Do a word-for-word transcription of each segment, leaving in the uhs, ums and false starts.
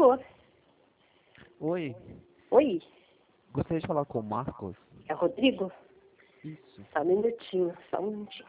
Alô? Oi, Oi, gostaria de falar com o Marcos. é o Rodrigo? Isso. Só um minutinho, só um minutinho.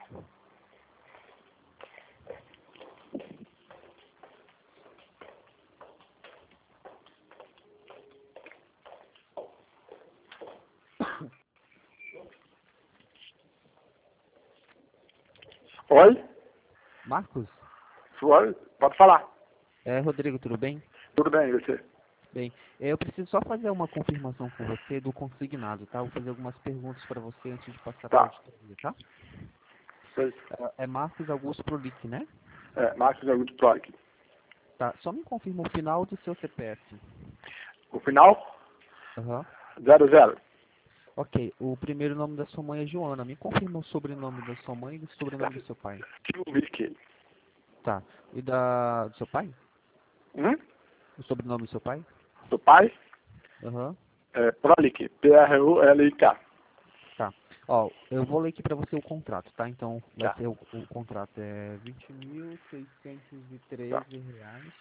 Oi? Marcos? Oi? Pode falar. É, Rodrigo, tudo bem? Tudo bem, e você? Bem, eu preciso só fazer uma confirmação com você do consignado, tá? Vou fazer algumas perguntas para você antes de passar para a Tá. auditoria, tá? Sei. É é Marcos Augusto Prolic, né? É, Marcos Augusto Proic. Tá, só me confirma o final do seu C P F. O final? Aham. Zero, zero. Ok, o primeiro nome da sua mãe é Joana. Me confirma o sobrenome da sua mãe e o sobrenome do seu pai. Tio Mickey. Tá. E da do seu pai? Hum? O sobrenome do seu pai? Do pai? Aham. É Prolic. P R U L I K. Tá. Ó, eu vou ler aqui para você o contrato, tá? Então, vai Tá. ser o, o contrato é vinte mil seiscentos e Tá. treze reais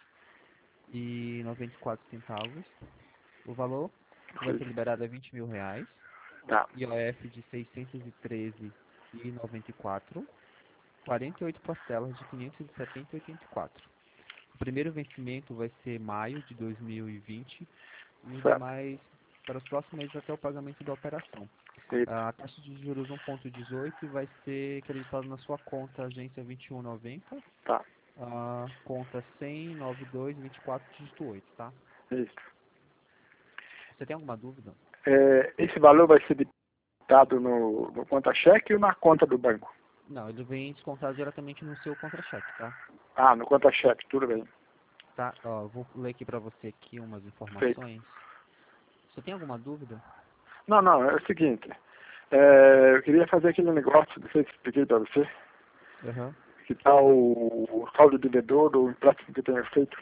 e noventa e quatro centavos. O valor que vai ser liberado é vinte mil reais. Tá. I O F de seiscentos e treze e noventa e quatro. quarenta e oito parcelas de quinhentos e setenta e oitenta e quatro. O primeiro vencimento vai ser maio de dois mil e vinte e os Certo. demais para os próximos meses até o pagamento da operação. Isso. A taxa de juros um vírgula dezoito vai ser acreditada na sua conta agência vinte e um noventa, Tá. a conta cem, noventa e dois, vinte e quatro, dígito oito, tá? Isso. Você tem alguma dúvida? É, esse valor vai ser debitado no, no conta-cheque ou na conta do banco? Não, ele vem descontado diretamente no seu contra-cheque, tá? Ah, no conta-cheque, tudo bem. Tá, ó, eu vou ler aqui para você aqui umas Feito. informações. Você tem alguma dúvida? Não, não, é o seguinte. É, eu queria fazer aquele negócio que eu expliquei para você, Aham. que tá o, o saldo devedor do empréstimo que eu tenho feito.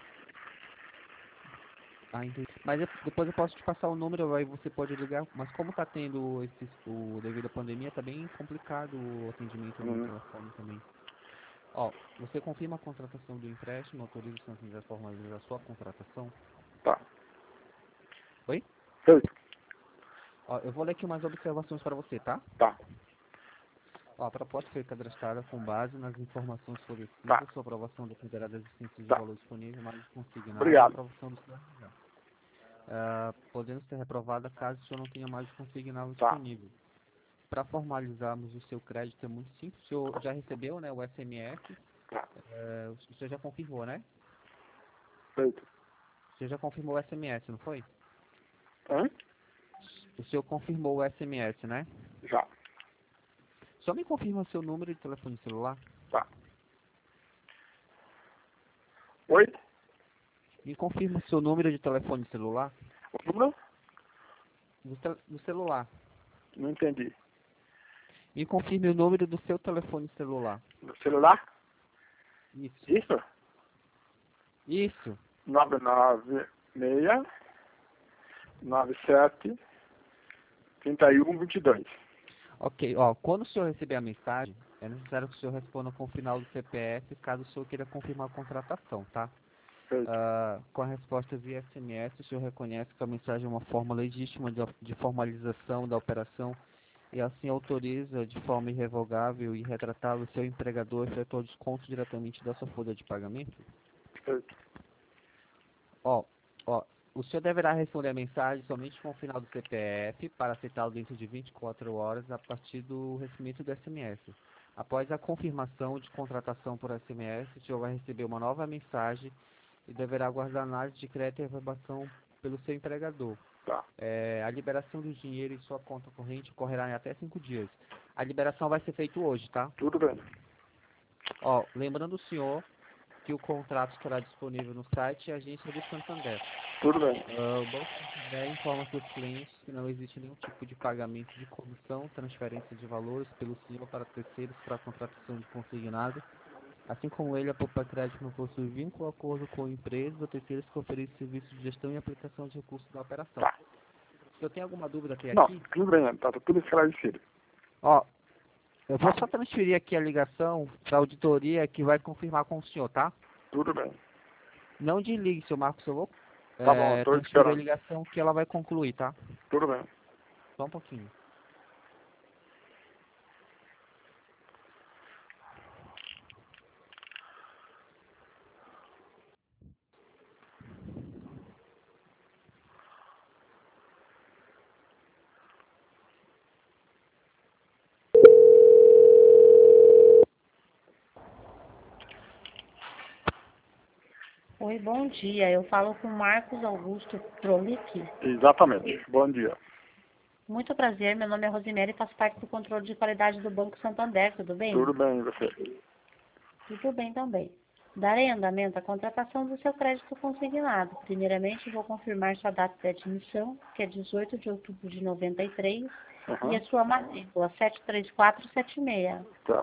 Ah, entendi. Mas eu- depois eu posso te passar o número, aí você pode ligar. Mas como tá tendo esse, o, devido à pandemia, tá bem complicado o atendimento no Hum, telefone também. Ó, você confirma a contratação do empréstimo, autoriza o Santos a formalizar a sua contratação? tá. Oi? Feito. Ó, eu vou ler aqui umas observações para você, tá? Tá. Ó, a proposta foi cadastrada com base nas informações fornecidas, Tá. sua aprovação dependerá da existência de Tá. valor disponível, mais consignado e a Obrigado. aprovação do senhor. Ah, podendo ser reprovada caso o senhor não tenha mais o consignado Tá. disponível. Para formalizarmos o seu crédito é muito simples. O senhor já recebeu, né, o S M S? Tá. É, o senhor já confirmou, né? Feito. O senhor já confirmou o S M S, não foi? Hã? O senhor confirmou o S M S, né? Já. Só me confirma o seu número de telefone celular. Tá. Oi? Me confirma o seu número de telefone celular. O número? Do, tel- do celular. Não entendi. Me confirme o número do seu telefone celular. No celular? Isso. Isso? Isso. nove nove seis nove sete três um dois dois. Ok, ó, quando o senhor receber a mensagem, é necessário que o senhor responda com o final do C P F, caso o senhor queira confirmar a contratação, tá? Feito. Ah, com a resposta via S M S, o senhor reconhece que a mensagem é uma forma legítima de, de formalização da operação e assim autoriza de forma irrevogável e irretratável o seu empregador a efetuar o desconto diretamente da sua folha de pagamento? Feito. Ó, ó, o senhor deverá responder a mensagem somente com o final do C P F para aceitá-lo dentro de vinte e quatro horas a partir do recebimento do S M S. Após a confirmação de contratação por S M S, o senhor vai receber uma nova mensagem e deverá aguardar análise de crédito e aprovação pelo seu empregador. Tá. É, a liberação do dinheiro em sua conta corrente ocorrerá em até cinco dias. A liberação vai ser feita hoje, tá? Tudo bem. Ó, lembrando o senhor que o contrato estará disponível no site Agência do Santander. Tudo bem. Ah, o Banco Santander informa seus clientes que não existe nenhum tipo de pagamento de comissão, transferência de valores pelo senhor para terceiros para a contratação de consignado. Assim como ele, a Poupa Crédito não possui vínculo ou acordo com empresas ou terceiros que oferecem serviços de gestão e aplicação de recursos da operação. Tá. Se eu tenho alguma dúvida até Não, aqui, tudo bem, tá tudo esclarecido. ó, eu vou só transferir aqui a ligação para a auditoria que vai confirmar com o senhor, tá? Tudo bem. Não desligue, seu Marcos, eu vou Tá bom, É, tô transferir a esperando. ligação que ela vai concluir, tá? Tudo bem. Só um pouquinho. Oi, bom dia. Eu falo com Marcos Augusto Prolic. Exatamente. Bom dia. Muito prazer, meu nome é Rosemary e faço parte do controle de qualidade do Banco Santander, tudo bem? Tudo bem, e você? Tudo bem também. Darei andamento à contratação do seu crédito consignado. Primeiramente, vou confirmar sua data de admissão, que é dezoito de outubro de noventa e três, Uhum. e a sua matrícula sete três quatro sete seis. Tá.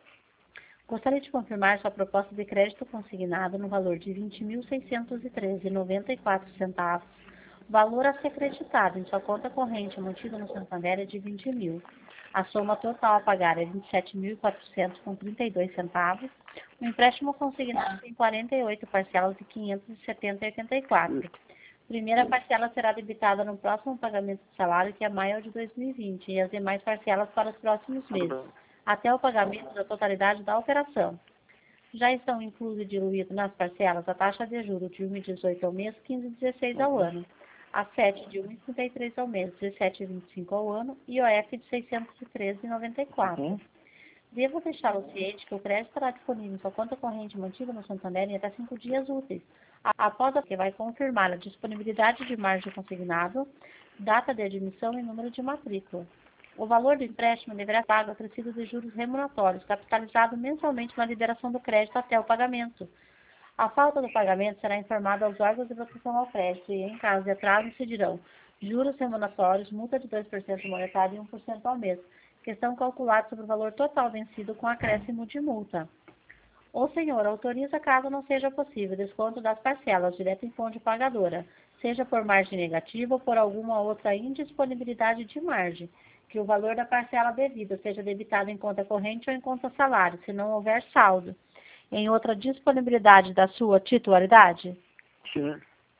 Gostaria de confirmar sua proposta de crédito consignado no valor de vinte mil seiscentos e treze reais e noventa e quatro centavos. Valor a ser creditado em sua conta corrente mantida no Santander é de vinte mil. A soma total a pagar é vinte e sete mil e quatrocentos reais e trinta e dois centavos. O empréstimo consignado tem quarenta e oito parcelas de quinhentos e setenta reais e oitenta e quatro centavos. Primeira parcela será debitada no próximo pagamento de salário, que é maio de dois mil e vinte, e as demais parcelas para os próximos Tudo meses, bem. até o pagamento da totalidade da operação. Já estão inclusos e diluídos nas parcelas a taxa de juros de um vírgula dezoito ao mês, quinze vírgula dezesseis ao ano, a sete de um vírgula trinta e três ao mês, dezessete vírgula vinte e cinco ao ano e o F de seiscentos e treze vírgula noventa e quatro. Uhum. Devo deixá-lo ciente que o crédito estará disponível em sua conta corrente mantida no Santander em até cinco dias úteis, após a que vai confirmar a disponibilidade de margem consignado, data de admissão e número de matrícula. O valor do empréstimo deverá ser pago acrescido de juros remuneratórios, capitalizado mensalmente na liberação do crédito até o pagamento. A falta do pagamento será informada aos órgãos de proteção ao crédito e, em caso de atraso, incidirão juros remuneratórios, multa de dois por cento monetário e um por cento ao mês, que são calculados sobre o valor total vencido com acréscimo de multa. O senhor autoriza, caso não seja possível, desconto das parcelas direto em fonte pagadora, seja por margem negativa ou por alguma outra indisponibilidade de margem, que o valor da parcela devida seja debitado em conta corrente ou em conta salário, se não houver saldo, em outra disponibilidade da sua titularidade? Sim.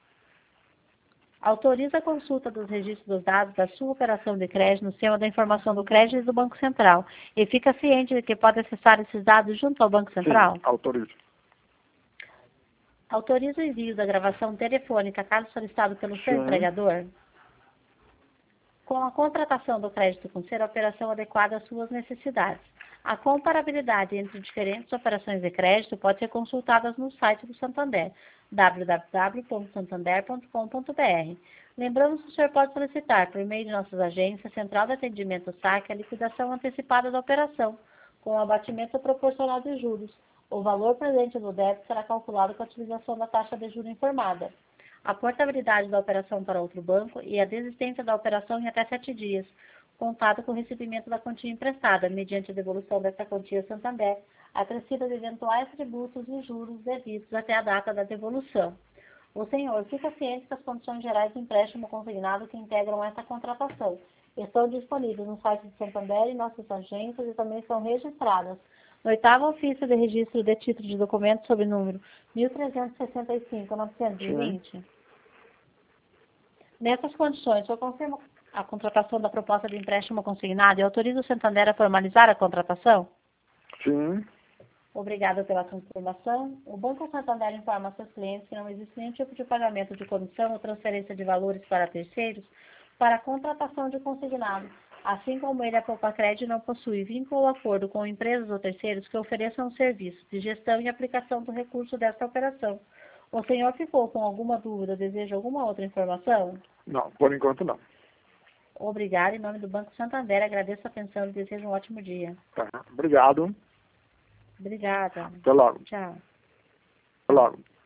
Autoriza a consulta dos registros dos dados da sua operação de crédito no sistema da informação do crédito e do Banco Central e fica ciente de que pode acessar esses dados junto ao Banco Central? Sim, autorizo. Autoriza o envio da gravação telefônica, caso solicitado pelo seu Sim. empregador? Com a contratação do crédito com ser a operação adequada às suas necessidades. A comparabilidade entre diferentes operações de crédito pode ser consultada no site do Santander, w w w ponto santander ponto com ponto b r. Lembramos que o senhor pode solicitar, por meio de nossas agências, Central de Atendimento S A C, a liquidação antecipada da operação, com o abatimento proporcional de juros. O valor presente no débito será calculado com a utilização da taxa de juros informada. A portabilidade da operação para outro banco e a desistência da operação em até sete dias, contado com o recebimento da quantia emprestada, mediante a devolução dessa quantia ao Santander, acrescida de eventuais tributos e juros devidos até a data da devolução. O senhor fica ciente das condições gerais de empréstimo consignado que integram essa contratação. Estão disponíveis no site do Santander e nossas agências e também são registradas no oitavo ofício de registro de título de documento sob número mil trezentos e sessenta e cinco, novecentos e vinte. Nessas condições, eu confirmo a contratação da proposta de empréstimo consignado e autorizo o Santander a formalizar a contratação? Sim. Obrigada pela confirmação. O Banco Santander informa a seus clientes que não existe nenhum tipo de pagamento de comissão ou transferência de valores para terceiros para a contratação de consignado, assim como ele, a Poupacred, não possui vínculo ou acordo com empresas ou terceiros que ofereçam serviços de gestão e aplicação do recurso desta operação. O senhor ficou com alguma dúvida, deseja alguma outra informação? Não, por enquanto não. Obrigada. Em nome do Banco Santander, agradeço a atenção e desejo um ótimo dia. Tá. Obrigado. Obrigada. Até logo. Tchau. Até logo.